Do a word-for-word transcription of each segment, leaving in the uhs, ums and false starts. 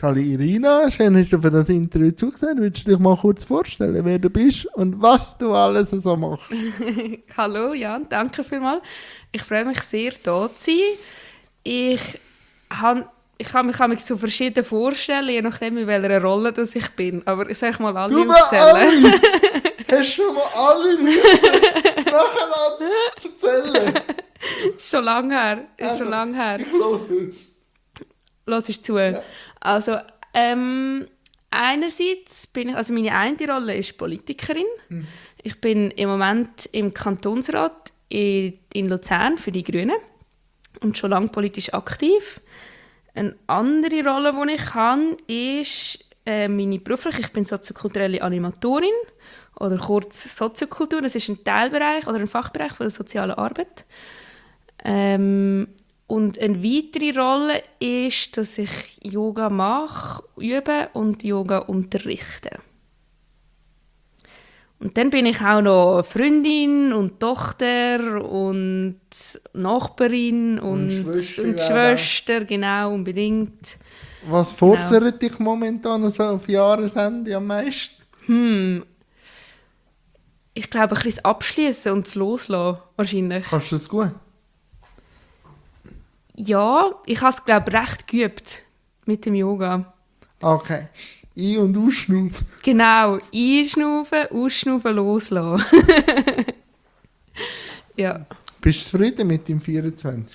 Sali Irina, schön hast du für das Interview zugesehen. Willst du dich mal kurz vorstellen, wer du bist und was du alles so machst? Hallo Jan, danke vielmals. Ich freue mich sehr, hier zu sein. Ich, han, ich kann mich, kann mich so verschieden vorstellen, je nachdem, in welcher Rolle das ich bin. Aber ich sage mal alle Du aufzählen. alle! Hast du schon mal alle müssen nacheinander erzählen? Ist schon lange her. Ist Also, schon lange her. Ich höre. Lass es zu. Ja. Also, ähm, einerseits bin ich, also meine eine Rolle ist Politikerin. Hm. Ich bin im Moment im Kantonsrat in, in Luzern für die Grünen und schon lange politisch aktiv. Eine andere Rolle, die ich habe, ist äh, meine berufliche. Ich bin soziokulturelle Animatorin oder kurz Soziokultur. Das ist ein Teilbereich oder ein Fachbereich von der sozialen Arbeit. Ähm, und eine weitere Rolle ist, dass ich Yoga mache, übe und Yoga unterrichte. Und dann bin ich auch noch Freundin und Tochter und Nachbarin und, Und Schwester, und Schwester, genau, unbedingt. Was fordert dich momentan so auf Jahresende am meisten? Hm. Ich glaube, ein bisschen das Abschließen und das Loslassen, wahrscheinlich. Kannst du das gut? Ja, ich habe es, glaube ich, recht geübt mit dem Yoga. Okay. Ein- und ausschnaufen. Genau, einschnaufen, ausschnaufen, loslassen. Ja. Bist du zufrieden mit dem vierundzwanzig?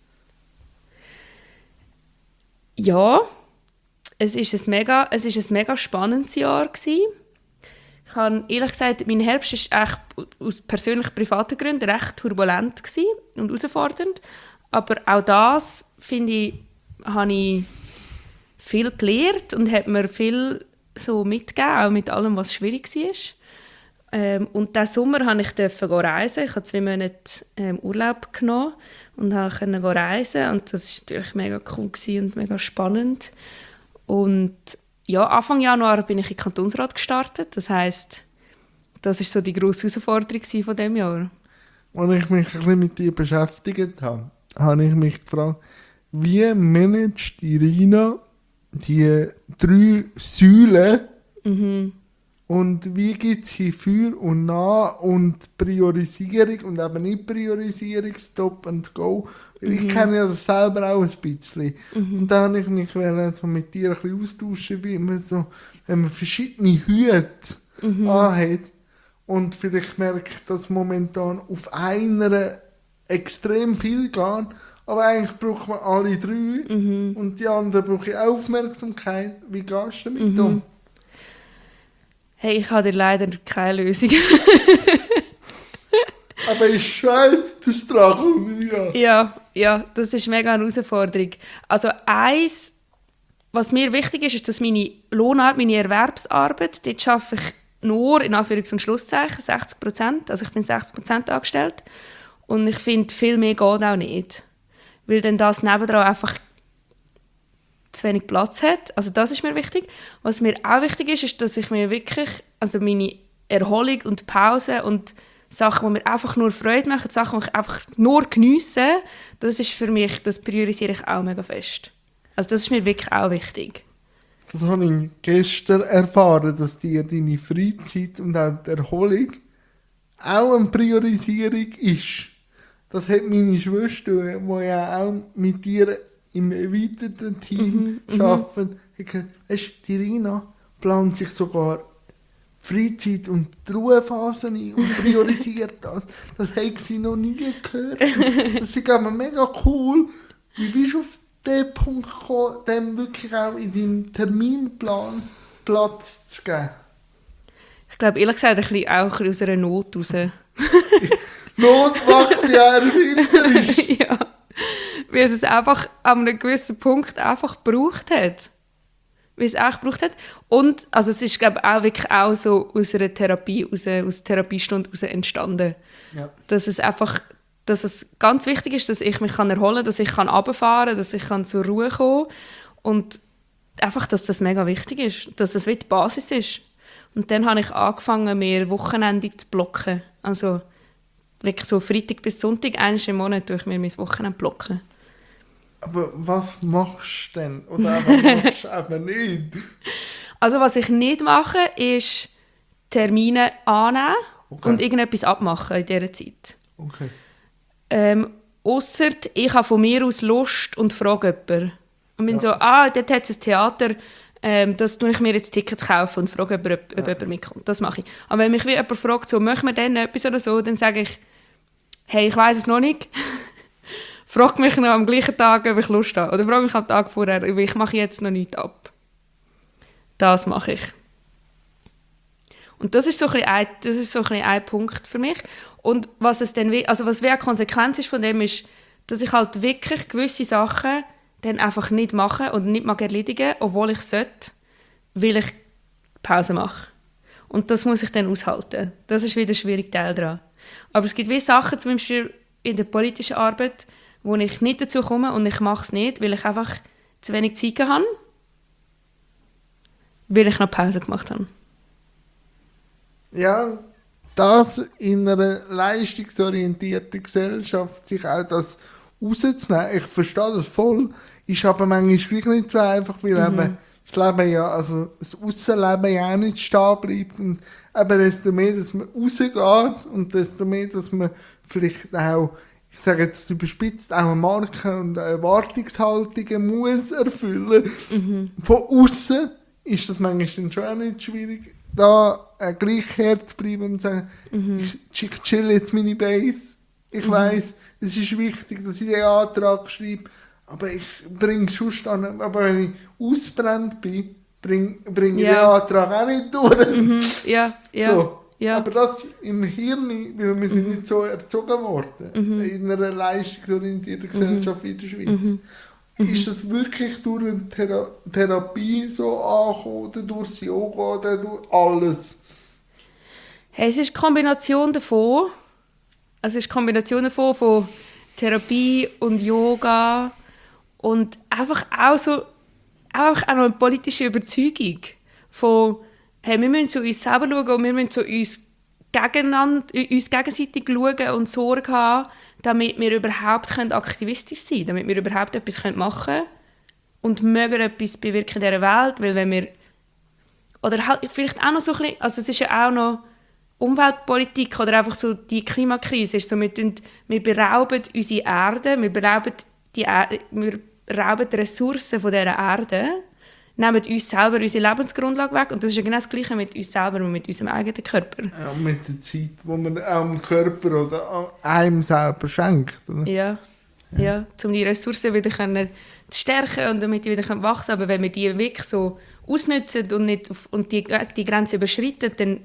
Ja, es ist ein mega, es ist ein mega spannendes Jahr gewesen. Ich habe ehrlich gesagt, mein Herbst war echt aus persönlich privaten Gründen recht turbulent gewesen und herausfordernd. Aber auch das, finde ich, habe ich viel gelernt und hat mir viel so mitgegeben, auch mit allem, was schwierig war. Ähm, und diesen Sommer durfte ich reisen. Ich habe zwei Monate ähm, Urlaub genommen und konnte reisen. Und das war natürlich mega cool und mega spannend. Und ja, Anfang Januar bin ich in den Kantonsrat gestartet. Das heisst, das war so die grosse Herausforderung von diesem Jahr. Als ich mich ein bisschen mit dir beschäftigt habe, habe ich mich gefragt, wie managt Irina die drei Säulen Mhm. und wie gibt es hier Für und Nach und Priorisierung und eben nicht Priorisierung, Stop and Go. Weil ich kenne ja das selber auch ein bisschen. Mhm. Und da habe ich mich wollen, so mit dir ein bisschen austauschen, wie man so, wenn man verschiedene Hüte Mhm. anhat und vielleicht merkt, dass momentan auf einer extrem viel geht, aber eigentlich braucht man alle drei Mhm. und die anderen brauchen Aufmerksamkeit. Wie gehst du damit Mhm. um? Hey, ich habe dir leider keine Lösung. Aber ist schön, das Drachen, ja. ja, ja, das ist mega eine Herausforderung. Also eins, was mir wichtig ist, ist, dass meine Lohnarbeit, meine Erwerbsarbeit, dort arbeite ich nur, in Anführungs- und Schlusszeichen, sechzig Prozent. Also ich bin sechzig Prozent angestellt. Und ich finde, viel mehr geht auch nicht. Weil dann das nebendran einfach zu wenig Platz hat. Also das ist mir wichtig. Was mir auch wichtig ist, ist, dass ich mir wirklich, also meine Erholung und Pause und Sachen, die mir einfach nur Freude machen, Sachen, die ich einfach nur geniesse, das ist für mich, das priorisiere ich auch mega fest. Also das ist mir wirklich auch wichtig. Das habe ich gestern erfahren, dass dir deine Freizeit und auch die Erholung auch eine Priorisierung ist. Das hat meine Schwester, die ja auch mit dir im erweiterten Team Mhm, arbeitet, gesagt, weißt du, die Irina plant sich sogar Freizeit und die Ruhephase ein und priorisiert das. Das hat sie noch nie gehört. Das ist aber mega cool. Wie bist du auf den Punkt gekommen, dem wirklich auch in deinem Terminplan Platz zu geben? Ich glaube, ehrlich gesagt, ein bisschen, auch ein bisschen aus einer Not raus. Not macht ja erfinderisch. ja. Weil es es einfach an einem gewissen Punkt einfach gebraucht hat. Wie es auch gebraucht hat. Und also es ist, glaube ich, auch wirklich auch so aus einer Therapie, aus einer, aus einer Therapiestunde heraus entstanden. Ja. Dass es einfach, dass es ganz wichtig ist, dass ich mich kann erholen kann, dass ich kann runterfahren kann, dass ich kann zur Ruhe kommen kann. Und einfach, dass das mega wichtig ist. Dass das wie die Basis ist. Und dann habe ich angefangen, mir Wochenende zu blocken. Also wirklich so Freitag bis Sonntag, einmal im Monat, tue ich mir mein Wochenende blocken. Aber was machst du denn? Oder was machst du eben nicht? Also was ich nicht mache, ist Termine annehmen Okay. und irgendetwas abmachen in dieser Zeit. Okay. Ähm, ausser ich habe von mir aus Lust und frage jemanden. Und bin Ja. so, ah, dort hat es ein Theater, ähm, das tue ich mir jetzt Tickets kaufen und frage, ob, ob, ob Ja. jemand mitkommt. Das mache ich. Aber wenn mich wie jemand fragt, so, möchten wir denn etwas oder so, dann sage ich, hey, ich weiss es noch nicht. Frag mich noch am gleichen Tag, ob ich Lust habe. Oder frag mich am Tag vorher, weil ich mache jetzt noch nichts ab. Das mache ich. Und das ist so ein bisschen ein, das ist so ein, bisschen ein Punkt für mich. Und was es dann, wie- also was wie eine Konsequenz ist von dem, ist, dass ich halt wirklich gewisse Sachen dann einfach nicht mache und nicht mag erledigen, obwohl ich sollte, weil ich Pause mache. Und das muss ich dann aushalten. Das ist wieder der schwierige Teil daran. Aber es gibt wie Sachen, zum Beispiel in der politischen Arbeit, wo ich nicht dazu komme und ich mache es nicht, weil ich einfach zu wenig Zeit habe, weil ich noch Pause gemacht habe. Ja, das in einer leistungsorientierten Gesellschaft sich auch das rauszunehmen, ich verstehe das voll, ist aber manchmal wirklich nicht so einfach, weil Mhm. eben das Leben ja, also das Aussenleben ja auch nicht stehen bleibt und eben desto mehr, dass man rausgeht und desto mehr, dass man vielleicht auch, ich sage jetzt überspitzt, auch Marken und Erwartungshaltungen muss erfüllen. Mhm. Von außen ist das manchmal dann schon auch nicht schwierig, da äh, gleich her zu bleiben und zu sagen, Mhm. ich, ich chill jetzt meine Base. Ich Mhm. weiss, es ist wichtig, dass ich den Antrag schreibe, aber ich bringe es sonst an. Aber wenn ich ausbrennt bin, bringe bring ich Ja. den Antrag auch nicht durch. Mhm. Ja, ja. So. Ja. Aber das im Hirn, weil wir sind nicht so erzogen worden, Mhm. in einer leistungsorientierten Gesellschaft wie der Schweiz. Mhm. Ist das wirklich durch eine Thera Therapie so angekommen, oder durch das Yoga, oder durch alles? Hey, es ist eine Kombination davon. Also es ist eine Kombination davon, von Therapie und Yoga und einfach auch so einfach auch noch eine politische Überzeugung von, hey, wir müssen zu uns selber schauen und wir müssen zu uns, gegeneinander, uns gegenseitig schauen und Sorge haben, damit wir überhaupt können aktivistisch sein können, damit wir überhaupt etwas machen können und mögen etwas bewirken in dieser Welt, weil wenn wir oder halt vielleicht auch noch so ein bisschen, also es ist ja auch noch Umweltpolitik oder einfach so die Klimakrise ist so, wir, tun, wir berauben unsere Erde, wir berauben die, er wir rauben die Ressourcen von dieser Erde, nehmen uns selber unsere Lebensgrundlage weg und das ist ja genau das Gleiche mit uns selber und mit unserem eigenen Körper. Ja, mit der Zeit, die man am Körper oder einem selber schenkt. Oder? Ja, ja. ja um die Ressourcen wieder können zu stärken und damit die wieder können wachsen können. Aber wenn wir die wirklich so ausnutzen und, nicht auf, und die, die Grenze überschreiten, dann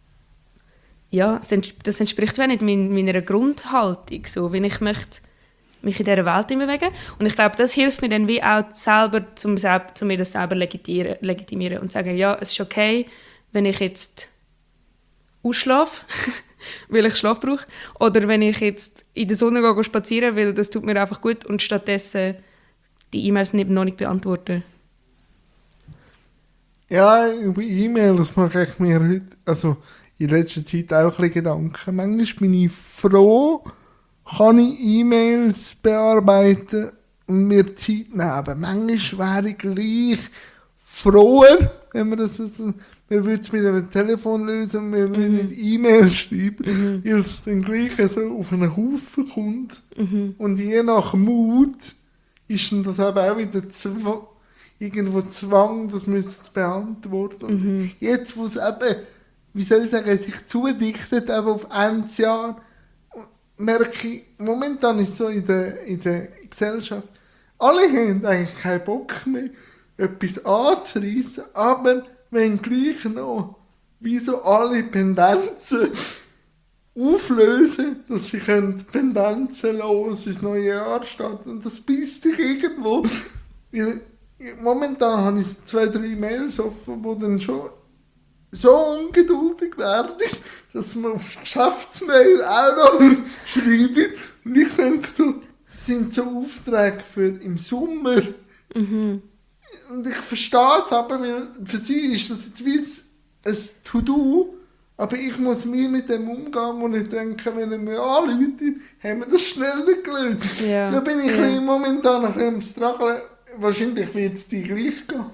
ja, das entspricht nicht meiner Grundhaltung, so wie ich möchte mich in dieser Welt bewegen. Und ich glaube, das hilft mir dann wie auch selber, zum, zum mir das selber legitimieren und sagen, ja, es ist okay, wenn ich jetzt ausschlafe, weil ich Schlaf brauche, oder wenn ich jetzt in der Sonne gehe spazieren, weil das tut mir einfach gut und stattdessen die E-Mails nicht, noch nicht beantworten. Ja, über E-Mails mache ich mir heute, also in letzter Zeit auch ein bisschen Gedanken. Manchmal bin ich froh, kann ich E-Mails bearbeiten und mir Zeit nehmen. Aber manchmal wäre ich gleich froher, wenn wir das also, wir würden es mit einem Telefon lösen und wir würden Mhm. nicht E-Mails schreiben, Mhm. weil es dann gleich so auf einen Haufen kommt. Mhm. Und je nach Mut ist dann das eben auch wieder Zw irgendwo Zwang, das müssen zu beantworten. Und Mhm. jetzt, wo es eben, wie soll ich sagen, sich zudichtet eben auf ein Jahr, merke ich, momentan ist es so in der, in der Gesellschaft, alle haben eigentlich keinen Bock mehr, etwas anzureissen, aber wenn gleich noch wie so alle Pendenzen auflösen, dass sie können Pendenzen los ins neue Jahr starten. Und das beißt dich irgendwo. Weil momentan habe ich zwei, drei Mails offen, die dann schon so ungeduldig werden, dass man auf Geschäftsmail auch noch schreibt. Und ich denke so, das sind so Aufträge für im Sommer. Mhm. Und ich verstehe es aber, weil für sie ist das jetzt wie ein To-Do, Aber ich muss mir mit dem umgehen, wo ich denke, wenn er mir anruft, haben wir das schneller gelöst. Ja. Da bin ich Ja. ja. momentan ein bisschen am Struggeln. Wahrscheinlich wird es dir gleich gehen.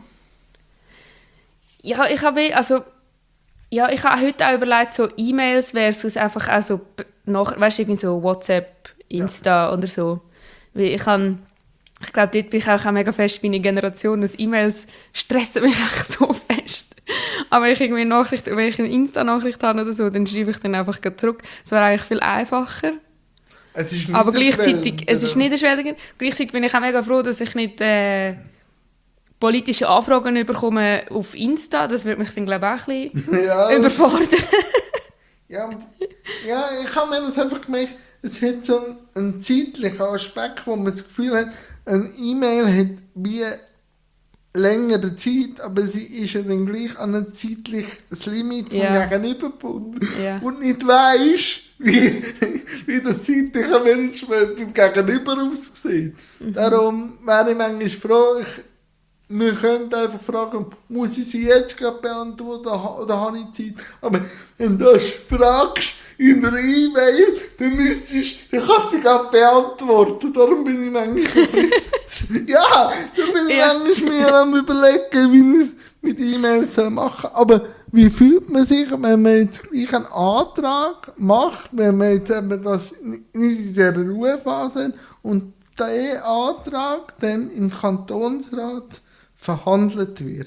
Ja, ich habe also ja, ich habe heute auch überlegt, so E-Mails versus einfach auch so nach, weißt du, irgendwie so WhatsApp, Insta ja. oder so. Weil ich kann, ich glaube, dort bin ich auch mega fest meine Generation, dass E-Mails stressen mich echt so fest. Aber wenn ich irgendwie eine Nachricht, wenn ich eine Insta-Nachricht habe oder so, dann schreibe ich dann einfach zurück. Das wäre eigentlich viel einfacher. Es ist aber gleichzeitig, es ist niederschwelliger. Gleichzeitig bin ich auch mega froh, dass ich nicht äh, politische Anfragen bekomme auf Insta. Das würde mich dann, glaube ich, auch ein bisschen ja, überfordern. ja, ja, ich habe mir das einfach gemerkt, es hat so einen, einen zeitlichen Aspekt, wo man das Gefühl hat, eine E-Mail hat wie längere Zeit, aber sie ist ja dann gleich an ein zeitliches Limit vom ja. Gegenüber gebunden ja. und nicht weisst, wie, wie das zeitliche Management beim Gegenüber aussieht. Mhm. Darum wäre ich manchmal froh, ich, wir könnten einfach fragen, muss ich sie jetzt gerade beantworten oder habe ich Zeit? Aber wenn du das fragst in einer E-Mail, dann müsstest dann kannst du sie gerade beantworten. Darum bin ich manchmal ja, da bin ich ja. manchmal mir am überlegen, wie ich mit E-Mails machen soll. Aber wie fühlt man sich, wenn man jetzt gleich einen Antrag macht, wenn man jetzt eben das nicht in dieser Ruhephase hat und der Antrag dann im Kantonsrat verhandelt wird?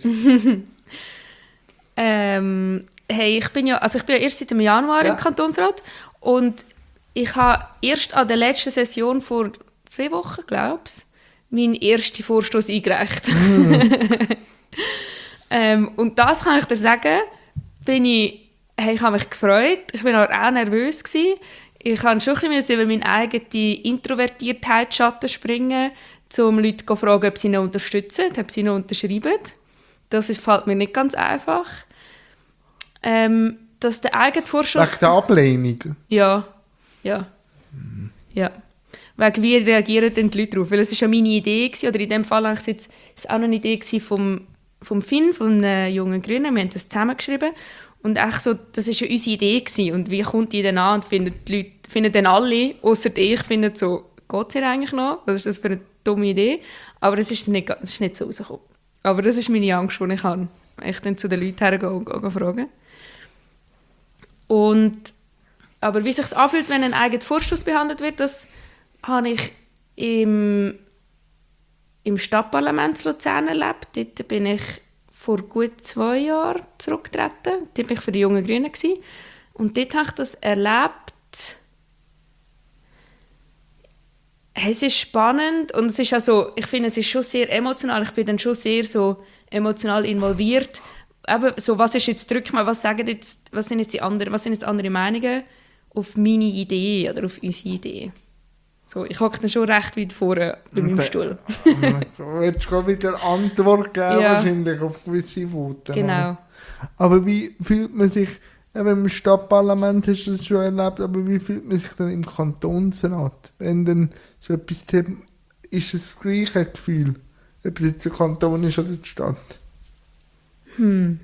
ähm, hey, ich bin ja, also ich bin ja erst seit dem Januar ja. im Kantonsrat und ich habe erst an der letzten Session vor zwei Wochen, glaube ich, meinen ersten Vorstoß eingereicht. Mm. ähm, und das kann ich dir sagen, bin ich, hey, ich habe mich gefreut, ich war auch nervös gewesen. Ich habe schon ein bisschen über meine eigene Introvertiertheit Schatten springen, um Leute zu fragen, ob sie noch unterstützen, ob sie noch unterschreiben. Das ist, fällt mir nicht ganz einfach. Ähm, dass der eigene Vorschuss... Wegen der Ablehnung? Ja, ja, mhm. ja. Wegen wie reagieren denn die Leute darauf? Weil es war ja meine Idee, gewesen, oder in dem Fall war es auch eine Idee vom, vom Finn, von einem jungen Grünen. Wir haben das zusammengeschrieben. Und echt so, das war ja unsere Idee gewesen. Und wie kommt die dann an und finden die Leute, finden dann alle, ausser ich, finden so, geht es hier eigentlich noch? Was ist das für eine dumme Idee? Aber es ist nicht, das ist nicht so rausgekommen. Aber das ist meine Angst, die ich habe. Ich dann zu den Leuten hergehe und, und fragen. Und, aber wie es sich anfühlt, wenn ein eigener Vorstoß behandelt wird, das habe ich im, im Stadtparlament Luzern erlebt. Dort bin ich vor gut zwei Jahren zurückgetreten. Dort war ich für die jungen Grünen. Und dort habe ich das erlebt. Es ist spannend und es ist also, ich finde, es ist schon sehr emotional. Ich bin dann schon sehr so emotional involviert. Aber so, was ist jetzt Rückmeldung, was sagen jetzt, was sind jetzt die anderen, was sind jetzt andere Meinungen auf meine Idee oder auf unsere Idee? So, ich hocke dann schon recht weit vorne bei meinem Stuhl. Du willst schon wieder Antwort geben, ja. wahrscheinlich auf gewisse Voten. Genau. Aber wie fühlt man sich, eben im Stadtparlament hast du das schon erlebt, aber wie fühlt man sich dann im Kantonsrat? Wenn dann so etwas ist es das gleiche Gefühl, ob es jetzt der Kanton ist oder die Stadt? Hm.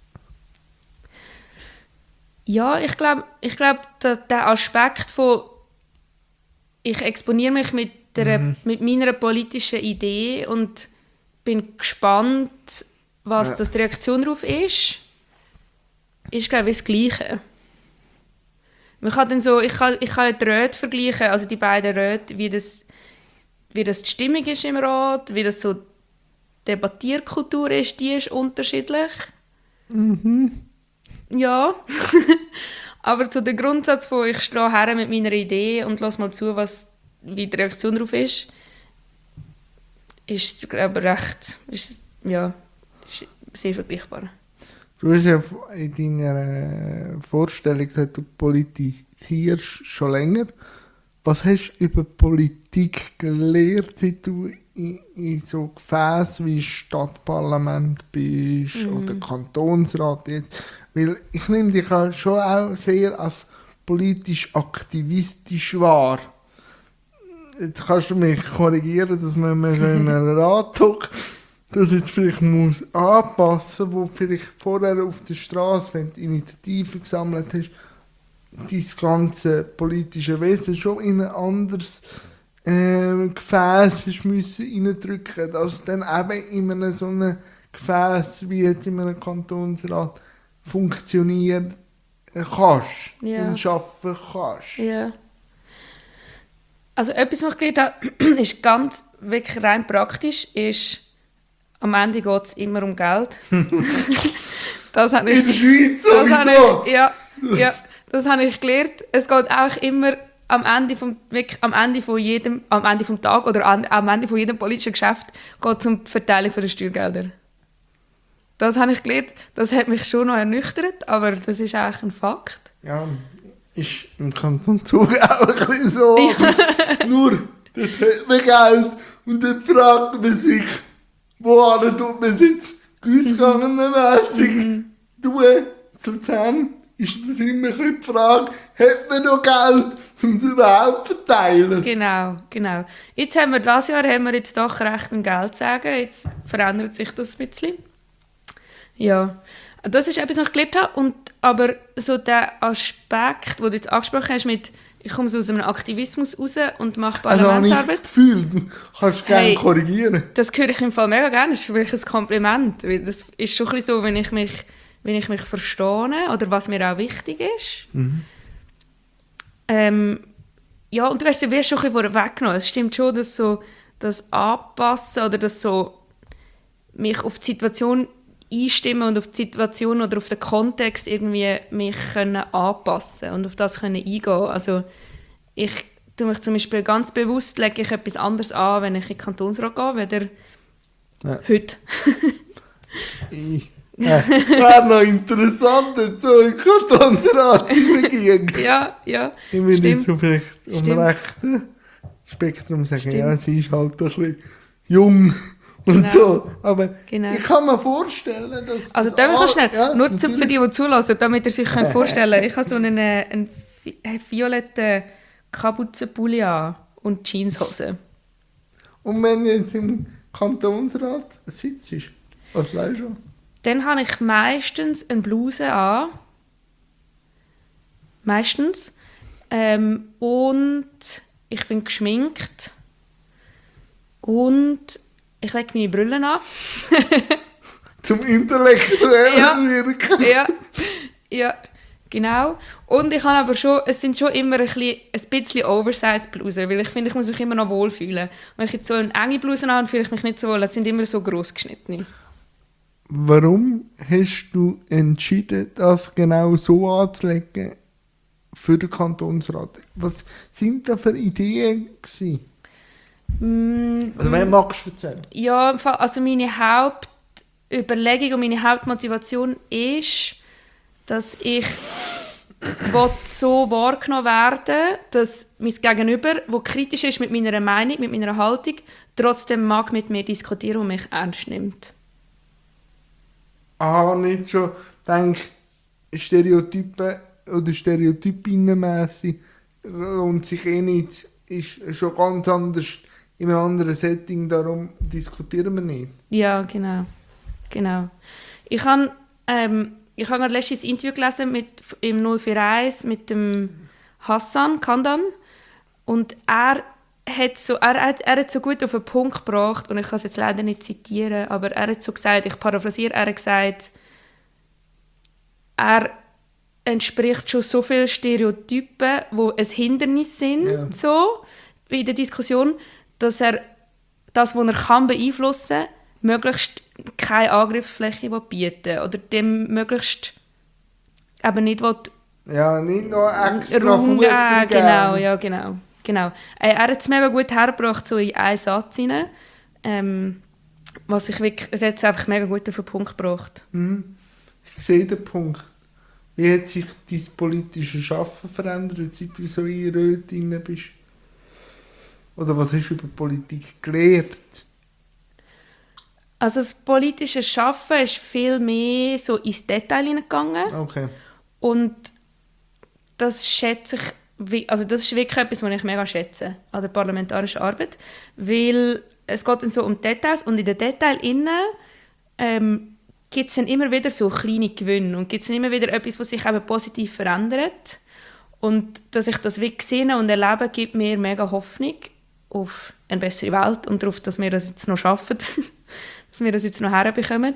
Ja, ich glaube, ich glaub, der Aspekt von ich exponiere mich mit, der, mhm. mit meiner politischen Idee und bin gespannt, was ja. das die Reaktion darauf ist, ist, glaube ich, das Gleiche. Man kann dann so, ich kann, ich kann die Räte vergleichen, also die beiden Räte, wie das, wie das die Stimmung ist im Rat, wie das so die Debattierkultur ist, die ist unterschiedlich. Mhm. Ja. Aber zu dem Grundsatz von ich stehe her mit meiner Idee und lass mal zu, was, wie die Reaktion darauf ist, ist, glaube ich, recht, ist, ja, ist sehr vergleichbar. Du hast ja in deiner Vorstellung gesagt, du politisierst schon länger. Was hast du über Politik gelernt, seit du in, in so Gefäßen wie Stadtparlament bist mm. oder Kantonsrat jetzt? Weil ich nehme dich schon auch sehr als politisch aktivistisch wahr. Jetzt kannst du mich korrigieren, dass man so in einem Rat hockt. das jetzt vielleicht muss anpassen, wo vielleicht vorher auf der Straße, wenn du Initiative gesammelt hast, dein ganze politische Wesen schon in ein anderes äh, Gefäß hast müssen reindrücken, dass du dann eben in einem so einem Gefäß wie jetzt in einem Kantonsrat funktionieren kannst Ja. und arbeiten kannst. Ja. Also etwas, was ich gelernt habe, ist ganz wirklich rein praktisch, ist, am Ende geht es immer um Geld. Das habe ich, In der Schweiz das habe sowieso! ich, ja, ja, das habe ich gelernt. Es geht auch immer am Ende vom, wirklich am Ende von jedem, am Ende vom Tag oder an, am Ende von jedem politischen Geschäft geht es um die Verteilung der Steuergelder. Das habe ich gelernt. Das hat mich schon noch ernüchtert, aber das ist eigentlich ein Fakt. Ja, ist im Kanton Zug auch ein bisschen so. Nur, dort hat man Geld und dann fragt man sich, wohin tut man es jetzt gewinngegangenmässig Mhm. tun? Zu zehn ist das immer ein bisschen die Frage, hat man noch Geld, um es überhaupt zu verteilen? Genau, genau. Jetzt haben wir, dieses Jahr haben wir jetzt doch recht ein Geld sagen. Jetzt verändert sich das ein bisschen. Ja, das ist etwas, was ich gelernt habe. Und, aber so der Aspekt, den du jetzt angesprochen hast, mit ich komme so aus einem Aktivismus raus und mache Also habe ich Parlamentsarbeit. das Gefühl, du kannst gerne Hey. korrigieren. Das höre ich im Fall mega gerne. Das ist für mich ein Kompliment. Weil das ist schon ein bisschen so, wenn ich mich, wenn ich mich verstehe oder was mir auch wichtig ist. Mhm. Ähm, ja, und du weißt, du wirst schon ein bisschen vorweggenommen. Es stimmt schon, dass so das Anpassen oder das so mich auf die Situation einstimmen und auf die Situation oder auf den Kontext irgendwie mich können anpassen und auf das können eingehen. Also ich tue mich zum Beispiel ganz bewusst, lege ich etwas anderes an, wenn ich in den Kantonsrat gehe, weder Ja. heute. Ich- Äh, wäre noch interessant, jetzt so in den Kantonsrat hineingehen. Ja, ja, Ich will stimmt. nicht so vielleicht um Stimmt. rechten Spektrum sagen, Stimmt. ja, sie ist halt ein bisschen jung und Genau. so. Aber Genau. ich kann mir vorstellen, dass... Also das darf ich noch all- schnell, ja, nur zu, für natürlich. die, die zulassen, damit ihr sich könnt vorstellen könnt, ich habe so einen, äh, einen vi- äh, violetten Kapuzenpulli an und Jeanshose. Und wenn du jetzt im Kantonsrat sitzt, was leist du? Dann habe ich meistens eine Bluse an. Meistens. Ähm, und ich bin geschminkt. Und ich lege meine Brille an. Zum intellektuellen Ja. Wirken. Ja, ja, genau. Und ich habe aber schon, es sind schon immer ein bisschen, ein bisschen oversized Blusen, weil ich finde, ich muss mich immer noch wohlfühlen. Wenn ich jetzt so eine enge Bluse habe, fühle ich mich nicht so wohl. Es sind immer so gross geschnittene. Warum hast du entschieden, das genau so anzulegen für den Kantonsrat? Was sind da für Ideen gewesen? Mm, Also, wen magst du erzählen? Ja, im Fall- also meine Hauptüberlegung und meine Hauptmotivation ist, dass ich will so wahrgenommen werden, dass mein Gegenüber, wo kritisch ist mit meiner Meinung, mit meiner Haltung, trotzdem mag mit mir diskutieren und mich ernst nimmt. Ah, nicht schon denke, Stereotypen oder Stereotypinnenmässig lohnt sich eh nicht. Ist schon ganz anders in einem anderen Setting, darum diskutieren wir nicht. Ja, genau. genau. Ich habe ähm, ich habe gerade letztens ein Interview gelesen mit, im null vier eins mit dem Hassan Kandan und er hat so, er, hat, er hat so gut auf den Punkt gebracht, und ich kann es jetzt leider nicht zitieren, aber er hat so gesagt, ich paraphrasiere, er hat gesagt, er entspricht schon so vielen Stereotypen, die ein Hindernis sind, Ja. so, in der Diskussion, dass er das, was er kann beeinflussen kann, möglichst keine Angriffsfläche bieten oder dem möglichst eben nicht will Ja, nicht noch extra Raum Futter geben. geben. Genau, ja, genau. genau. Äh, er hat es mega gut hergebracht, so in einen Satz hinein. Ähm, was ich wirklich, er hat es einfach mega gut auf den Punkt gebracht. Mhm. Ich sehe den Punkt. Wie hat sich dein politisches Schaffen verändert, seit du so in Röt drin bist? Oder was hast du über Politik gelernt? Also das politische Schaffen ist viel mehr so ins Detail hineingegangen. Okay. Und das schätze ich, wi- also das ist wirklich etwas, was ich mega schätze an der parlamentarischen Arbeit, weil es geht dann so um Details und in den Details innen ähm, gibt es dann immer wieder so kleine Gewinne und gibt es dann immer wieder etwas, was sich eben positiv verändert. Und dass ich das wirklich sehe und erlebe, gibt mir mega Hoffnung auf eine bessere Welt und darauf, dass wir das jetzt noch schaffen, dass wir das jetzt noch herbekommen.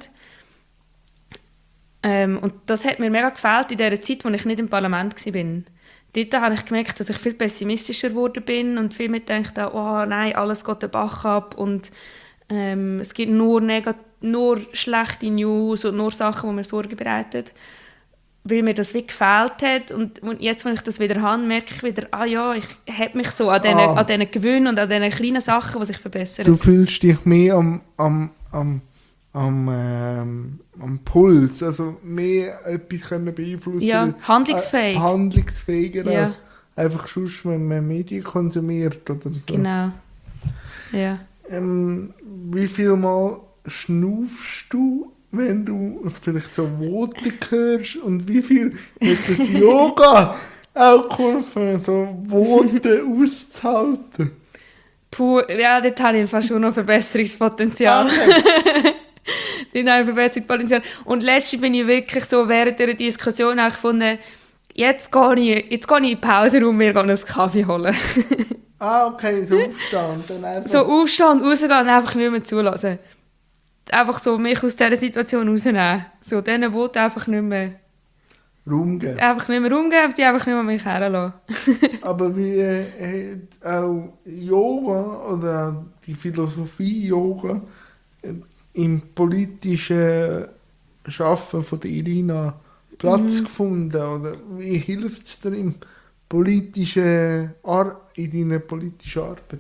Ähm, und das hat mir mega gefällt in der Zeit, als ich nicht im Parlament war. Dort habe ich gemerkt, dass ich viel pessimistischer geworden bin und viel mit dachte, oh nein, alles geht den Bach ab und ähm, es gibt nur, negat- nur schlechte News und nur Sachen, die mir Sorgen bereiten. Weil mir das wie gefehlt hat und jetzt, wenn ich das wieder habe, merke ich wieder, ah ja, ich habe mich so an diesen, Ah. an diesen Gewinnen und an diesen kleinen Sachen, die sich verbessern. Du fühlst dich mehr am, am, am, am, ähm, am Puls, also mehr etwas können beeinflussen. Ja, handlungsfähig. Äh, handlungsfähiger Ja. als einfach sonst, wenn man Medien konsumiert oder so. Genau. Ja. Ähm, wie viel Mal schnaufst du, wenn du vielleicht so Worte hörst und wie viel hat das Yoga auch geholfen, so Worte auszuhalten? Puh, ja, dort habe ich fast schon noch Verbesserungspotenzial. Okay. Dort habe ich Verbesserungspotenzial. Und letztens bin ich wirklich so während der Diskussion auch gefunden, jetzt gehe ich, jetzt gehe ich in die Pause und mir einen Kaffee holen. Ah, okay, so aufstehen und dann einfach... So aufstehen und rausgehen und einfach nicht mehr zulassen. Einfach so mich aus dieser Situation rausnehmen. So diesen Worten einfach nicht mehr... Raum geben. Einfach nicht mehr rumgeben, sie einfach nicht mehr an mich herlassen. Aber wie äh, hat auch Yoga oder die Philosophie Yoga äh, im politischen Schaffen von der Irina Platz Mhm. gefunden? Oder wie hilft es dir im politischen Ar- in deiner politischen Arbeit?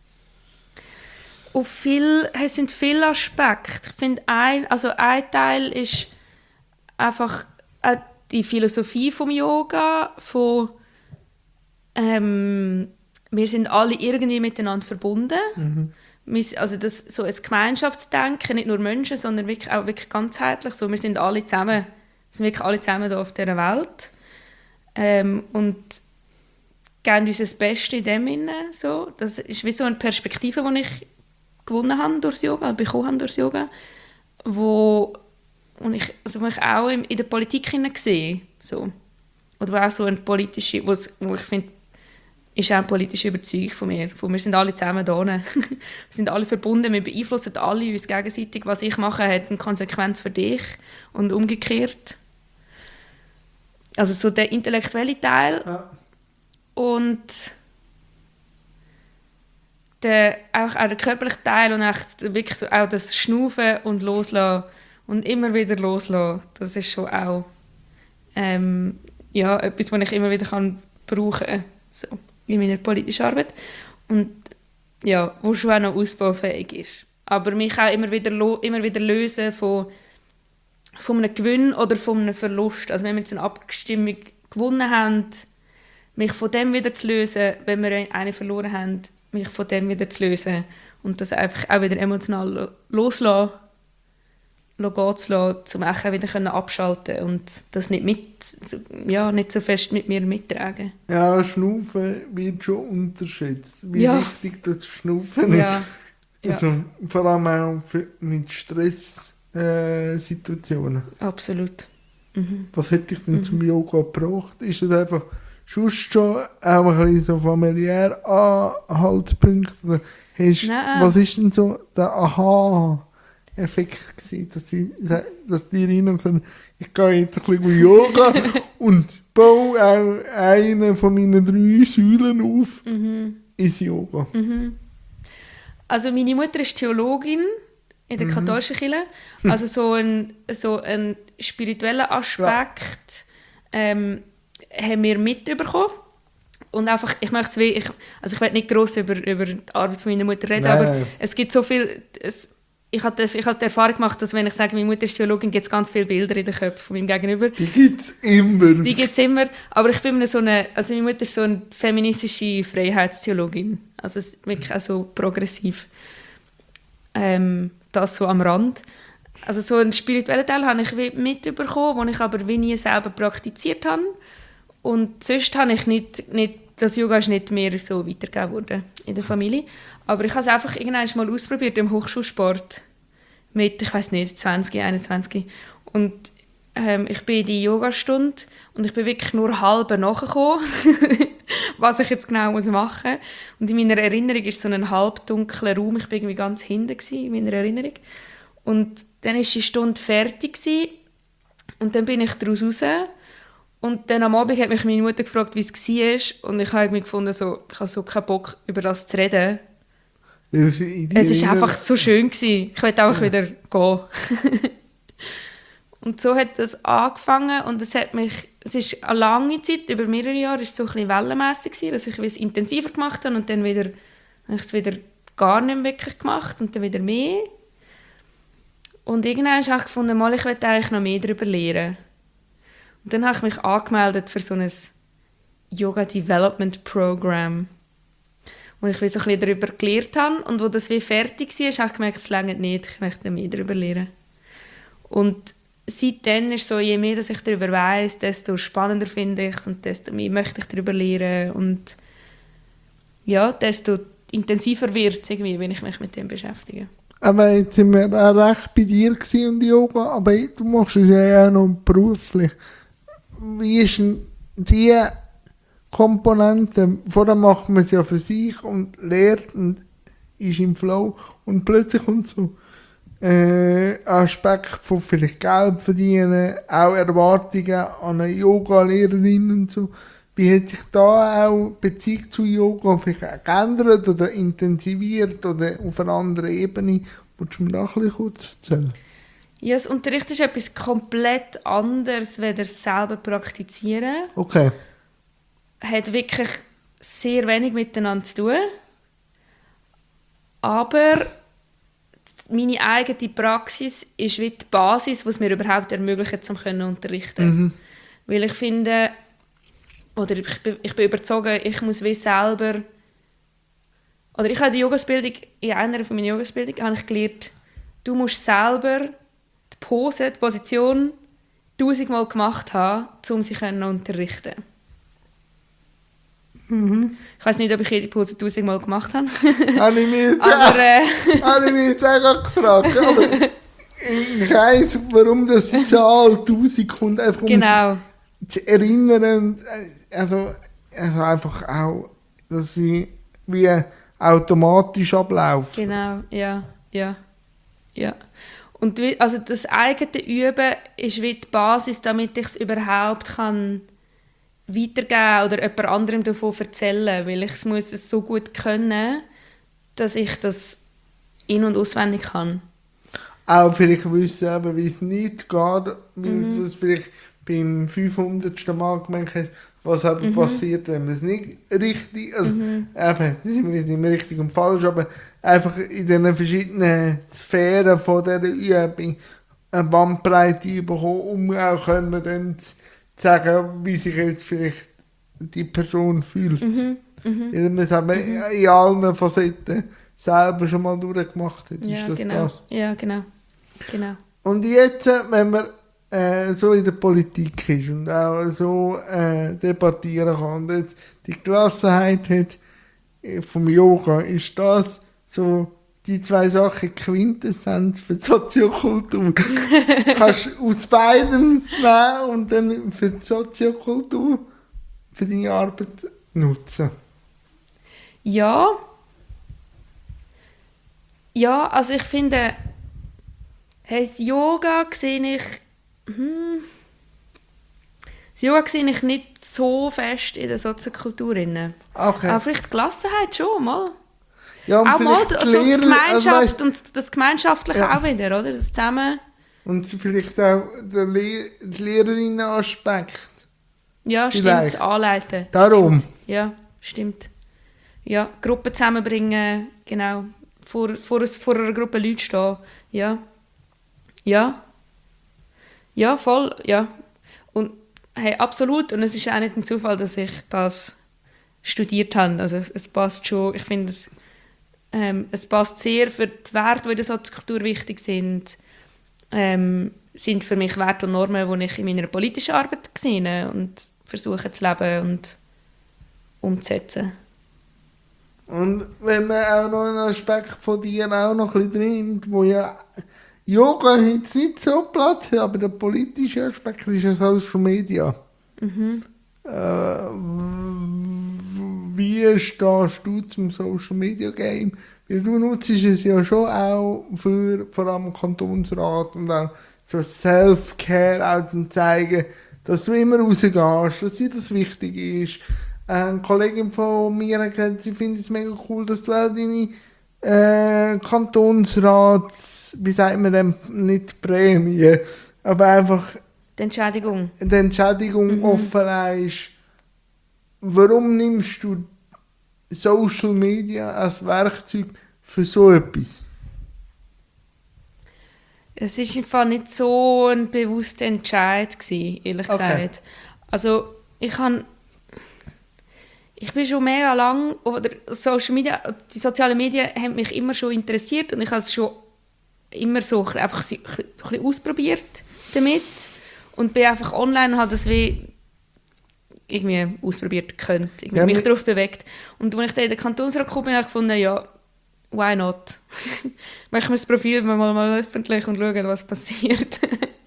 Auf viel, es sind viele Aspekte. Ich finde, ein, also ein Teil ist einfach äh, die Philosophie vom Yoga, von ähm, wir sind alle irgendwie miteinander verbunden. Mhm. Wir, also das, so ein Gemeinschaftsdenken, nicht nur Menschen, sondern wirklich auch wirklich ganzheitlich. So, wir sind alle zusammen, wir sind wirklich alle zusammen hier auf dieser Welt. Ähm, und geben uns das Beste in dem Sinne. So. Das ist wie so eine Perspektive, die ich gewonnen habe durchs Yoga, bekommen habe durchs Yoga, wo, und ich, also wo ich auch in, in der Politik sehe. So. Oder wo auch so eine politische, wo, wo ich finde, ist auch eine politische Überzeugung von mir. Von wir sind alle zusammen da. Wir sind alle verbunden, wir beeinflussen alle uns gegenseitig. Was ich mache, hat eine Konsequenz für dich und umgekehrt. Also so der intellektuelle Teil. Ja. Und der, auch, auch der körperliche Teil und echt wirklich so auch das Schnaufen und Loslassen und immer wieder loslassen, das ist schon auch ähm, ja, etwas, was ich immer wieder kann brauchen kann, so, in meiner politischen Arbeit. Und ja, wo schon auch noch ausbaufähig ist. Aber mich auch immer wieder, lo- immer wieder lösen von, von einem Gewinn oder von einem Verlust. Also wenn wir jetzt eine Abstimmung gewonnen haben, mich von dem wieder zu lösen, wenn wir eine verloren haben, mich von dem wieder zu lösen und das einfach auch wieder emotional loslassen, gehen zu lassen, um auch wieder können abschalten und das nicht, mit, ja, nicht so fest mit mir mittragen. Ja, Schnaufen wird schon unterschätzt. Wie Ja. wichtig das Schnaufen ist. Ja, ja, Also, vor allem auch für, mit Stresssituationen. Äh, Situationen. absolut. Mhm. Was hätte ich denn zum Yoga gebracht? Ist das einfach sonst schon auch ein bisschen so familiär Anhaltspunkt? Oder hast, Nein. was ist denn so der Aha-Effekt gewesen, dass die, dass die Irina gesagt hat, ich gehe jetzt ein bisschen Yoga und baue auch eine von meinen drei Säulen auf Mhm. ins Yoga. Mhm. Also meine Mutter ist Theologin in der Mhm. katholischen Kirche. Also so ein, so ein spiritueller Aspekt ähm, haben wir mitbekommen. Und einfach, ich möchte es wie, ich, also ich will nicht gross über, über die Arbeit von meiner Mutter reden, Nein. aber es gibt so viel, es, ich habe das, ich habe die Erfahrung gemacht, dass wenn ich sage, meine Mutter ist Theologin, gibt es ganz viele Bilder in den Köpfen von meinem Gegenüber. Die gibt es immer. Die gibt es immer, aber ich bin so eine, also meine Mutter ist so eine feministische Freiheitstheologin, also es ist wirklich auch so progressiv. Ähm, das so am Rand. Also so einen spirituellen Teil habe ich wie mitbekommen, den ich aber wie nie selber praktiziert habe. Und sonst habe ich nicht, nicht das Yoga ist nicht mehr so weitergegeben worden in der Familie. Aber ich habe es einfach irgendwann mal ausprobiert im Hochschulsport. Mit, ich weiß nicht, zwanzig, einundzwanzig. Und ähm, ich bin in die Yogastunde und ich bin wirklich nur halb nachgekommen, was ich jetzt genau machen muss. Und in meiner Erinnerung ist so ein halbdunkler Raum. Ich war irgendwie ganz hinten in meiner Erinnerung. Und dann war die Stunde fertig gewesen. Und dann bin ich daraus raus. Und dann am Abend hat mich meine Mutter gefragt, wie es war. Und ich habe irgendwie gefunden, so, ich habe so keinen Bock, über das zu reden. Es war einfach so schön gewesen. Ich wollte einfach ja. wieder gehen. Und so hat das angefangen und es hat mich, es ist eine lange Zeit, über mehrere Jahre, ist es so ein bisschen wellenmässig gewesen, dass ich es intensiver gemacht habe und dann wieder, habe ich es wieder gar nicht mehr wirklich gemacht und dann wieder mehr. Und irgendwann habe ich gefunden, mal, ich möchte eigentlich noch mehr darüber lernen. Und dann habe ich mich angemeldet für so ein Yoga Development Program, wo ich so ein bisschen darüber gelernt habe und wo das wie fertig war, habe ich gemerkt, es reicht nicht, ich möchte mehr darüber lernen. Und seitdem ist so, je mehr dass ich darüber weiss, desto spannender finde ich es und desto mehr möchte ich darüber lernen und ja, desto intensiver wird es irgendwie, wenn ich mich mit dem beschäftige. Aber jetzt sind wir auch recht bei dir und Yoga, aber du machst es ja auch noch beruflich. Wie ist denn die Komponente? Vorher macht man es ja für sich und lernt und ist im Flow und plötzlich kommt so äh, Aspekt von vielleicht Geld verdienen, auch Erwartungen an eine Yoga-Lehrerin und so. Wie hat sich da auch die Beziehung zu Yoga vielleicht auch geändert oder intensiviert oder auf einer anderen Ebene? Wolltest du mir da ein bisschen kurz erzählen? Ja, das Unterricht ist etwas komplett anderes, als das selber praktizieren. Okay. Hat wirklich sehr wenig miteinander zu tun. Aber meine eigene Praxis ist wie die Basis, die es mir überhaupt ermöglicht, um zu unterrichten. Mhm. Weil ich finde, oder ich bin, ich bin überzeugt, ich muss wie selber, oder ich habe die Yogasbildung, in einer von meinen Yogasbildungen habe ich gelernt, du musst selber die Pose, die Position tausendmal gemacht haben, um sie zu unterrichten. Mhm. Ich weiß nicht, ob ich jede Pose tausendmal gemacht habe. Habe ich mich jetzt aber, äh, habe ich mich jetzt auch gefragt. Aber ich weiss, warum das die Zahl tausend kommt, einfach um genau. sich zu erinnern. Also, also einfach auch, dass sie wie automatisch abläuft. Genau, ja, ja, ja. Und wie, also das eigene Üben ist wie die Basis, damit ich es überhaupt kann weitergeben oder jemand anderem davon erzählen, weil ich es muss es so gut können, dass ich das in- und auswendig kann. Auch vielleicht wissen, eben, wie es nicht geht, weil mhm. es vielleicht beim fünfhundertsten Mal gemerkt hast, was eben mhm. passiert, wenn man es nicht richtig, also mhm. eben, das ist nicht mehr richtig und falsch, aber einfach in den verschiedenen Sphären von dieser Übung eine Bandbreite bekommen, um auch können dann zu sagen, wie sich jetzt vielleicht die Person fühlt. Mhm. Mhm. Weil man es eben mhm. in allen Facetten selber schon mal durchgemacht hat. Ja, ist das genau. das? Ja, genau. genau. Und jetzt, wenn man äh, so in der Politik ist und auch so äh, debattieren kann und jetzt die Gelassenheit hat äh, vom Yoga, ist das so die zwei Sachen Quintessenz für die Soziokultur? Kannst du aus beidem nehmen und dann für die Soziokultur, für deine Arbeit nutzen? Ja. Ja, also ich finde, hey, das Yoga sehe ich, hm, das Yoga sehe ich nicht so fest in der Soziokultur. Okay. Aber vielleicht die Gelassenheit schon mal. Ja, auch mal also die Gemeinschaft also, und das Gemeinschaftliche ja. auch wieder, oder? Das zusammen. Und vielleicht auch der Le- Lehrerinnen-Aspekt. Ja, vielleicht. Stimmt, anleiten. Darum. Stimmt. Ja, stimmt. Ja, Gruppen zusammenbringen, genau. Vor, vor, vor einer Gruppe Leute stehen. Ja. Ja. Ja, voll, ja. Und hey, absolut. Und es ist auch nicht ein Zufall, dass ich das studiert habe. Also es passt schon. Ich finde, es, ähm, es passt sehr für die Werte, die in der Soziokultur wichtig sind. Ähm, sind für mich Werte und Normen, die ich in meiner politischen Arbeit sehe und versuche zu leben und, umzusetzen. Und wenn man auch noch einen Aspekt von dir auch noch ein bisschen drin nimmt, wo ja Yoga jetzt nicht so Platz hat, aber der politische Aspekt ist ja Social Media. Mhm. Äh, wie stehst du zum Social Media Game? Weil du nutzt es ja schon auch für vor allem Kantonsrat und auch so Self-Care, auch zum zeigen, dass du immer rausgehst, dass dir das wichtig ist. Eine Kollegin von mir hat gesagt, sie findet es mega cool, dass du auch deine äh, Kantonsrats, wie sagt man dem, nicht Prämie, aber einfach Die Entschädigung. die Entschädigung Mhm. offenlegst. Warum nimmst du Social Media als Werkzeug für so etwas? Es war einfach nicht so ein bewusster Entscheid gewesen, ehrlich Okay. gesagt. Also ich han ich bin schon mega lang, oder Social Media, die sozialen Medien haben mich immer schon interessiert und ich habe es schon immer so ein- einfach so, so ein bisschen ausprobiert damit und bin einfach online und habe das wie irgendwie ausprobiert können, irgendwie Ja, mich mi- darauf bewegt. Und als ich dann in den Kantonsrat gekommen bin, habe ich gefunden, ja, why not? Machen wir das Profil mal, mal öffentlich und schauen, was passiert.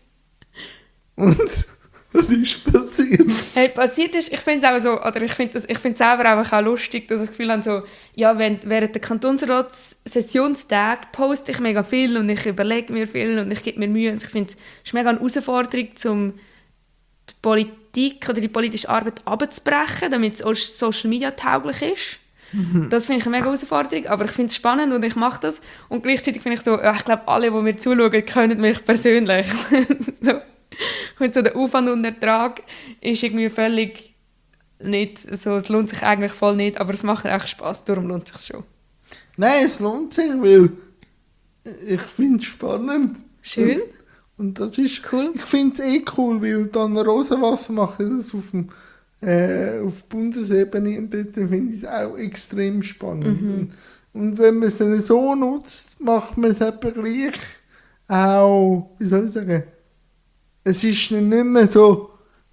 Und was ist passiert? Hey, passiert ist, ich finde es auch so, oder ich finde es selber einfach auch lustig, dass ich das Gefühl habe, so, ja, während, während der Kantonsrats-Sessionstag poste ich mega viel und ich überlege mir viel und ich gebe mir Mühe und ich finde, es ist mega eine Herausforderung, um die Politik oder die politische Arbeit abzubrechen, damit es auch Social Media tauglich ist. Das finde ich eine mega Herausforderung, aber ich finde es spannend und ich mache das. Und gleichzeitig finde ich so, ja, ich glaube, alle, die mir zuschauen, können mich persönlich. So. Ich finde so, der Aufwand und Ertrag ist irgendwie völlig nicht so, es lohnt sich eigentlich voll nicht, aber es macht echt Spass, darum lohnt es sich schon. Nein, es lohnt sich, weil ich finde es spannend. Schön. Und das ist Cool. Ich finde es eh cool, weil dann Rosenwasser macht das auf, dem, äh, auf Bundesebene und dort finde ich es auch extrem spannend. Mhm. Und, und wenn man es dann so nutzt, macht man es eben gleich auch, wie soll ich sagen, es ist dann nicht mehr so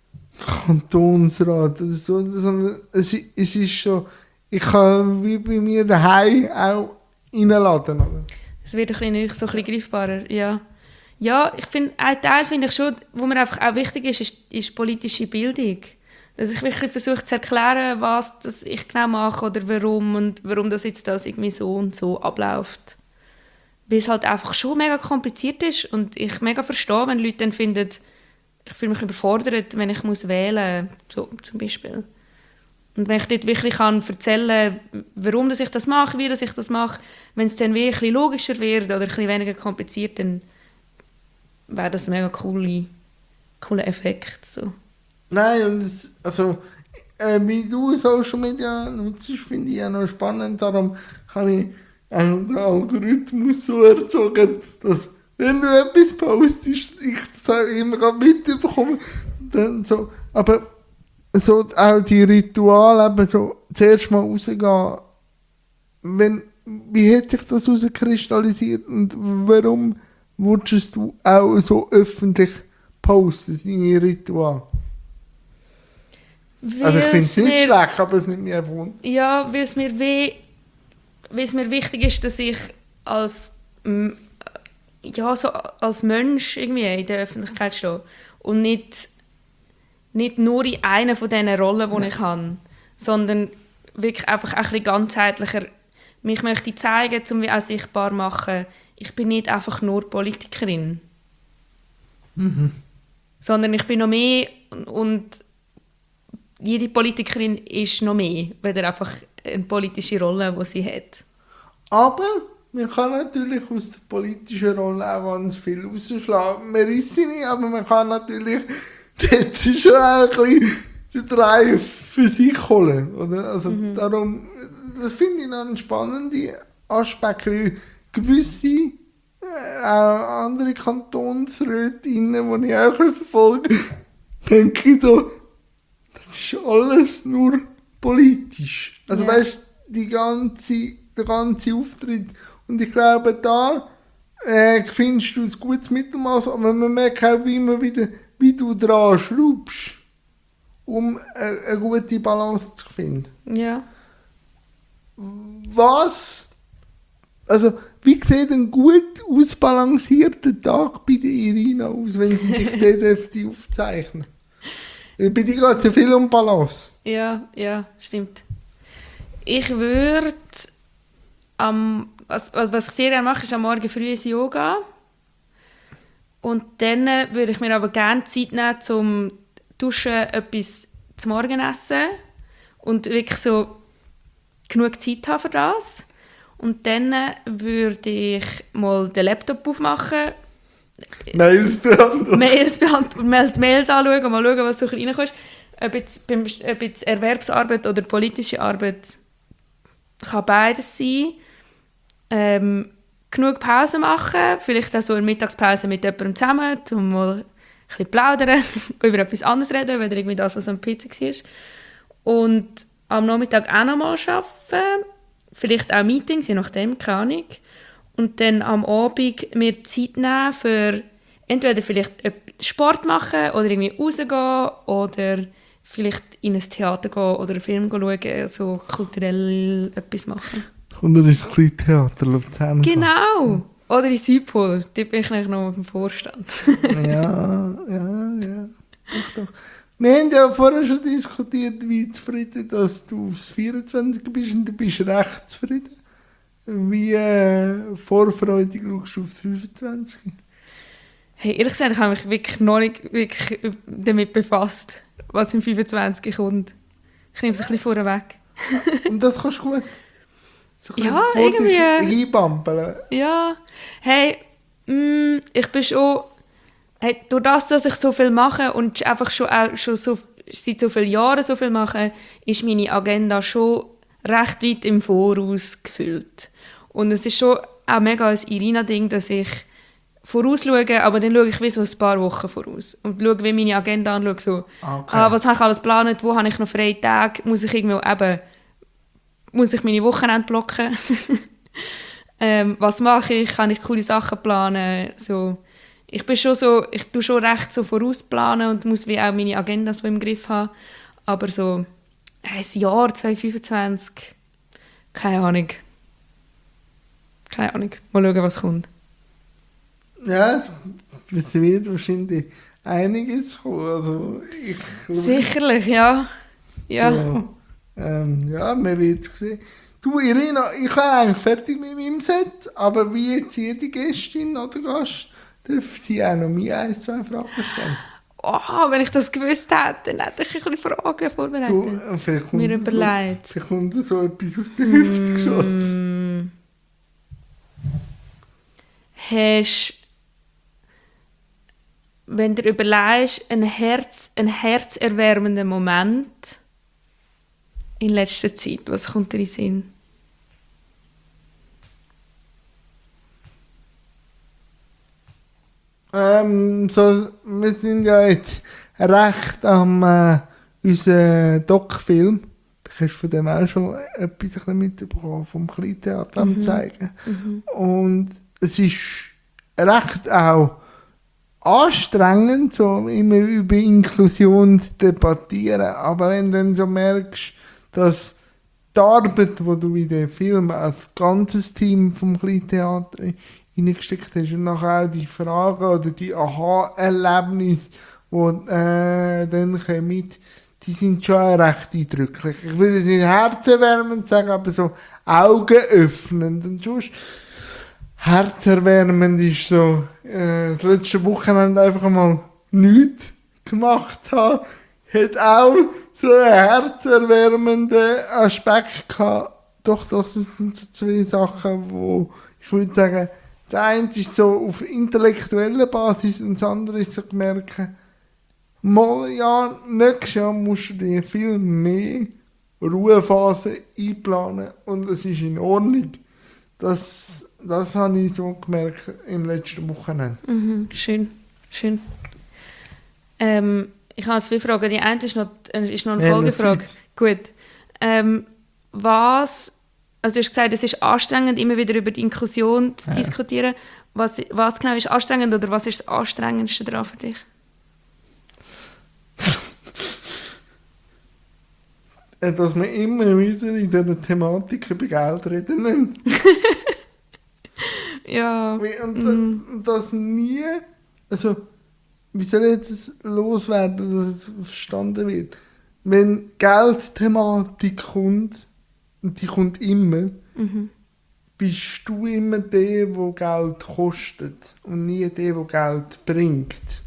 Kantonsrat oder so, sondern es, i- es ist so, ich kann wie bei mir daheim auch reinladen. Oder? Es wird ein bisschen, so ein bisschen greifbarer, ja. Ja, ich finde, ein Teil finde ich schon, wo mir einfach auch wichtig ist, ist, ist politische Bildung. Dass ich wirklich versuche zu erklären, was das ich genau mache oder warum und warum das jetzt das irgendwie so und so abläuft. Weil es halt einfach schon mega kompliziert ist und ich mega verstehe, wenn Leute dann finden, ich fühle mich überfordert, wenn ich muss wählen muss, so, zum Beispiel. Und wenn ich dort wirklich kann erzählen kann, warum dass ich das mache, wie dass ich das mache, wenn es dann wie ein bisschen logischer wird oder ein bisschen weniger kompliziert, dann wäre das ein mega coole, cooler Effekt. So. Nein, und es, also, äh, wie du Social Media nutzt, finde ich auch noch spannend. Darum kann ich auch den Algorithmus so erzogen, dass, wenn du etwas postest, ich das auch immer mitbekomme. Dann so, aber so auch die Rituale, eben so zuerst mal rausgehen. Wenn, wie hat sich das herauskristallisiert und warum wolltest du auch so öffentlich posten, deine Rituale? Also ich finde es nicht mir, schlecht, aber es nimmt mich einfach wunder. Ja, weil es mir weh, weil es mir wichtig ist, dass ich als, mm, ja, so als Mensch irgendwie in der Öffentlichkeit stehe und nicht, nicht nur in einer von diesen Rollen, die ich habe, sondern wirklich einfach ein bisschen ganzheitlicher mich möchte zeigen, um mich auch sichtbar zu machen. Ich bin nicht einfach nur Politikerin. Mhm. Sondern ich bin noch mehr und jede Politikerin ist noch mehr, weil er einfach eine politische Rolle, die sie hat. Aber man kann natürlich aus der politischen Rolle auch ganz viel rausschlagen. Man ist sie nicht, aber man kann natürlich dort schon auch ein bisschen den Drive für sich holen. Oder? Also Mhm. darum, das finde ich noch einen spannenden Aspekt, weil gewisse äh, auch andere Kantonsrätinnen, die ich auch ein bisschen verfolge, denke ich so, das ist alles nur politisch. Also Ja. weißt die ganze, der ganze Auftritt. Und ich glaube, da äh, findest du ein gutes Mittelmaß, aber man merkt auch, wie, man wieder, wie du dran schraubst. um eine, eine gute Balance zu finden. Ja. Was? Also, wie sieht ein gut ausbalancierter Tag bei der Irina aus, wenn sie dich dort dürfte aufzeichnen? Bei dir geht es ja viel um Balance. Ja, ja, stimmt. Ich würde am, was, was ich sehr gerne mache, ist am Morgen früh ins Yoga. Und dann würde ich mir aber gerne Zeit nehmen, zum Duschen, etwas zum Morgen essen und wirklich so genug Zeit haben für das. Und dann würde ich mal den Laptop aufmachen, Mails beantworten. Mails beantworten, Mails, Mails anschauen und mal schauen, was so reinkommt. Ob jetzt, beim, ob jetzt Erwerbsarbeit oder politische Arbeit, kann beides sein. Ähm, genug Pause machen, vielleicht auch so eine Mittagspause mit jemandem zusammen, um mal ein bisschen plaudern, über etwas anderes reden, weder irgendwie das, was am P C war. Und am Nachmittag auch noch mal arbeiten, vielleicht auch Meetings, je nachdem, keine Ahnung. Und dann am Abend mir Zeit nehmen für entweder vielleicht Sport machen oder irgendwie rausgehen oder vielleicht in ein Theater gehen oder einen Film schauen, so kulturell etwas machen. Oder ins Kleintheater Luzern. Genau! Oder in Südpol, dort bin ich eigentlich noch im Vorstand. Ja, ja, ja. Doch, doch. Wir haben ja vorher schon diskutiert, wie zufrieden dass du aufs vierundzwanzig bist und du bist recht zufrieden. Wie äh, vorfreudig schaust du aufs fünfundzwanzig? Hey, ehrlich gesagt, ich habe mich wirklich noch nicht wirklich damit befasst, was im fünfundzwanzig kommt. Ich nehme es ein bisschen vorweg. Und das kannst du gut? So ein Ja, bisschen vor dich irgendwie. hinbampeln. Ja, hey, mm, ich bin schon... Hey, durch das, dass ich so viel mache und einfach schon, auch schon so, seit so vielen Jahren so viel mache, ist meine Agenda schon recht weit im Voraus gefüllt. Und es ist schon auch mega ein Irina-Ding, dass ich vorausschaue, aber dann schaue ich wie so ein paar Wochen voraus. Und schaue wie meine Agenda an, schaue so, Okay. ah, was habe ich alles geplant, wo habe ich noch freie Tage, muss ich irgendwo eben, muss ich meine Wochenende blocken, ähm, was mache ich, kann ich coole Sachen planen, so. Ich bin schon so, ich tue schon recht so vorausplanen und muss wie auch meine Agenda so im Griff haben, aber so ein Jahr zwanzig fünfundzwanzig, keine Ahnung. Keine Ahnung, mal schauen, was kommt. Ja, es wird wahrscheinlich einiges kommen. Also ich, Sicherlich, ja. Ja. So, ähm, ja, man wird es sehen. Du, Irina, ich bin eigentlich fertig mit meinem Set, aber wie jetzt jede Gästin oder Gast, darf sie auch noch mir ein, zwei Fragen stellen. Oh, wenn ich das gewusst hätte, dann hätte ich ein bisschen Fragen vorbereitet. Du, äh, vielleicht kommt Mir so- überlegt. Vielleicht kommt so etwas aus der Hüfte geschossen. Mm. Hast, wenn du überlegst, einen, Herz, einen herzerwärmenden Moment in letzter Zeit, was kommt dir in den Sinn? Ähm, so, wir sind ja jetzt recht am äh, unseren Doc-Film. Da hast du von dem auch schon etwas ein bisschen mitbekommen, vom Kleintheater am zeigen. Und es ist recht auch anstrengend, so immer über Inklusion zu debattieren. Aber wenn du dann so merkst, dass die Arbeit, die du in den Film als ganzes Team vom Kleintheater hineingesteckt hast und nachher auch die Fragen oder die Aha-Erlebnisse, die äh, dann kommen, die sind schon recht eindrücklich. Ich würde nicht herzerwärmend sagen, aber so augenöffnend. Und sonst herzerwärmend ist so, äh, das letzte Wochenende einfach mal nichts gemacht zu haben, hat auch so einen herzerwärmenden Aspekt gehabt. Doch, doch, das sind so zwei Sachen, wo ich würde sagen, der eine ist so auf intellektueller Basis und das andere ist so gemerkt, mal, ja, nächstes Jahr musst du dir viel mehr Ruhephase einplanen und es ist in Ordnung. Das, das habe ich so gemerkt im letzten Wochenende. Mhm, schön, schön. Ähm, ich habe zwei Fragen. Die eine ist noch, äh, ist noch eine Wir haben Folgefrage. noch Gut. Ähm, was, also du hast gesagt, es ist anstrengend, immer wieder über die Inklusion zu Ja. diskutieren. Was, was genau ist anstrengend oder was ist das Anstrengendste daran für dich? äh, dass wir immer wieder in dieser Thematik über Geld reden müssen. Ja. Wie- Und, mm. und das nie, also, wie soll jetzt es loswerden, dass es verstanden wird? Wenn Geldthematik kommt, und die kommt immer, Mhm. bist du immer der, der Geld kostet und nie der, der Geld bringt.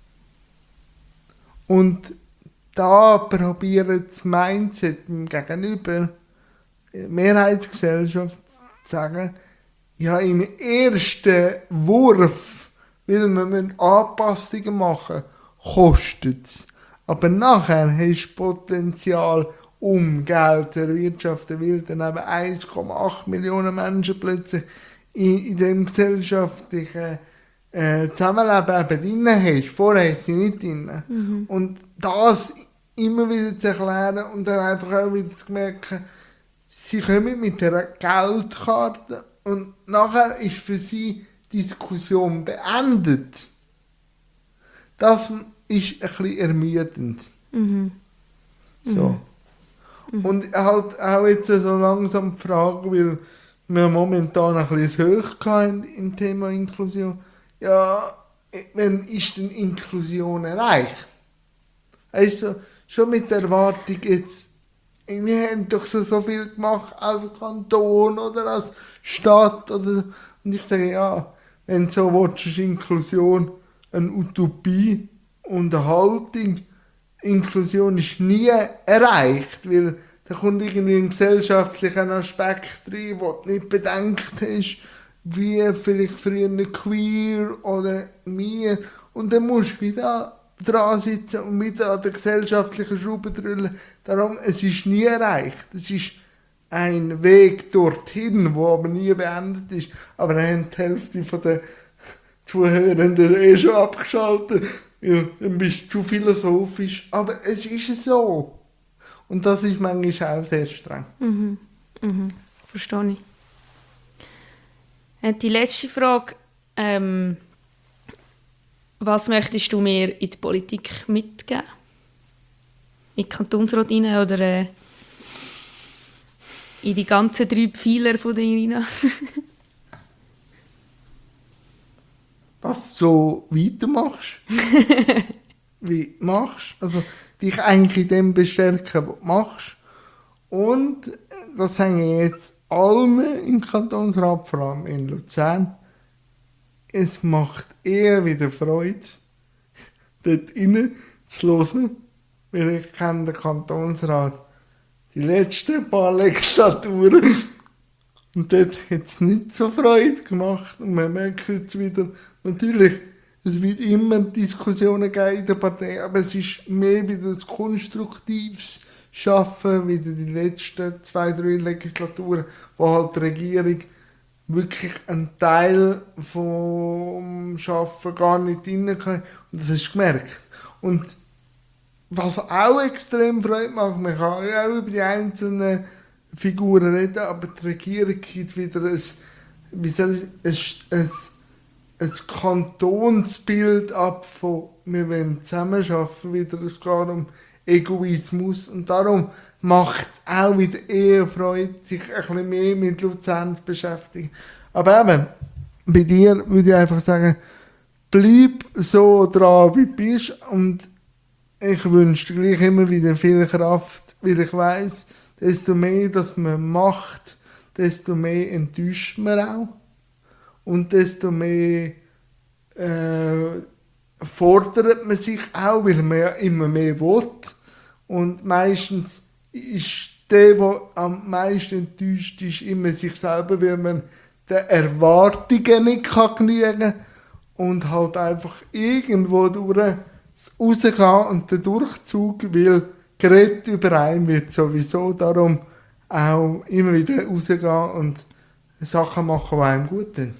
Und da probiert das Mindset dem Gegenüber, die Mehrheitsgesellschaft, zu sagen, ja, im ersten Wurf will man Anpassungen machen, kostet es. Aber nachher hast du Potenzial, um Geld zu erwirtschaften, weil dann eben eins Komma acht Millionen Menschen plötzlich in, in dem gesellschaftlichen äh, Zusammenleben eben drin hast. Vorher hast du sie nicht drin. Mhm. Und das immer wieder zu erklären und dann einfach auch wieder zu merken, sie kommen mit einer Geldkarte und nachher ist für sie die Diskussion beendet. Das ist ein bisschen ermüdend. Mhm. So. Mhm. Und halt auch jetzt so langsam die Frage, weil wir momentan ein bisschen hoch hatten im Thema Inklusion. Ja, wann ist denn Inklusion erreicht? Also schon mit der Erwartung jetzt, wir haben doch so, so viel gemacht als Kanton oder als Stadt. Oder, und ich sage, ja, wenn du so willst, ist Inklusion eine Utopie und eine Haltung. Inklusion ist nie erreicht, weil da kommt irgendwie ein gesellschaftlicher Aspekt rein, den du nicht bedenkt hast, wie vielleicht früher queer oder mir. Und dann musst du wieder dran sitzen und wieder an der gesellschaftlichen Schraube drüllen. Darum, es ist nie erreicht. Es ist ein Weg dorthin, der aber nie beendet ist. Aber dann haben die Hälfte der Zuhörenden eh schon abgeschaltet, weil dann bist du zu philosophisch. Aber es ist so. Und das ist manchmal auch sehr streng. Mhm. Mhm. Verstehe ich. Und die letzte Frage. Ähm, was möchtest du mir in die Politik mitgeben? In die Kantonsrat rein oder äh, in die ganzen drei Pfeiler von der Irina? Dass du so weitermachst. Wie du machst. Also dich eigentlich in dem bestärken, was du machst. Und das sagen jetzt alle im Kantonsrat, vor allem in Luzern. Es macht eher wieder Freude, dort rein zu hören, weil ich kenne den Kantonsrat die letzten paar Legislaturen und dort hat es nicht so Freude gemacht und man merkt jetzt wieder, natürlich, es wird immer Diskussionen geben in der Partei, aber es ist mehr wieder ein konstruktives Schaffen, wie die letzten zwei, drei Legislaturen, wo halt die Regierung wirklich einen Teil vom Arbeiten gar nicht drin kann. Und das hast du gemerkt. Und was auch extrem Freude macht, man kann ja auch über die einzelnen Figuren reden, aber die Regierung gibt wieder ein, wie soll ich, ein, ein, ein Kantonsbild ab von wir wollen zusammenarbeiten wieder. Es geht um Egoismus und darum macht es auch wieder eher Freude, sich ein bisschen mehr mit Luzern zu beschäftigen. Aber eben, bei dir würde ich einfach sagen, bleib so dran, wie du bist und ich wünsche dir gleich immer wieder viel Kraft, weil ich weiss, desto mehr dass man macht, desto mehr enttäuscht man auch und desto mehr äh, fordert man sich auch, weil man ja immer mehr will. Und meistens ist der, der am meisten enttäuscht ist, immer sich selber, weil man den Erwartungen nicht kann genügen kann und halt einfach irgendwo durch das Rausgehen und der Durchzug, weil geredet über einen wird sowieso, darum auch immer wieder rausgehen und Sachen machen, die einem gut tun.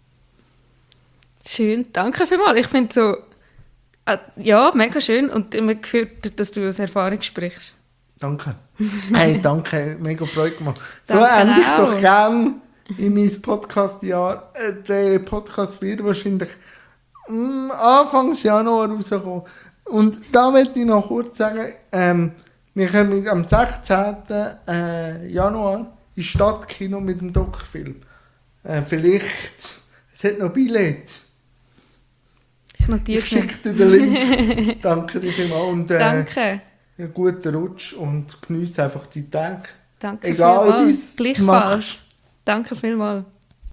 Schön, danke vielmals. Ich finde so, äh, ja, mega schön und man hört, dass du aus Erfahrung sprichst. Danke. Hey, danke, mega Freude gemacht. So Danke ende ich auch. doch gerne in mein Podcast-Jahr. Äh, Der Podcast wird wahrscheinlich mm, Anfangs Januar rauskommen. Und da möchte ich noch kurz sagen, ähm, Wir kommen am sechzehnten äh, Januar ins Stadtkino mit dem Doc-Film. Äh, vielleicht, es hat noch Billett. Ich notiere Ich es mir. schicke dir den Link. Danke dir vielmals und äh, Danke. einen guten Rutsch und geniesse einfach die Tage. Danke Egal, vielmals. wie es Gleichfalls. machst. Danke vielmals.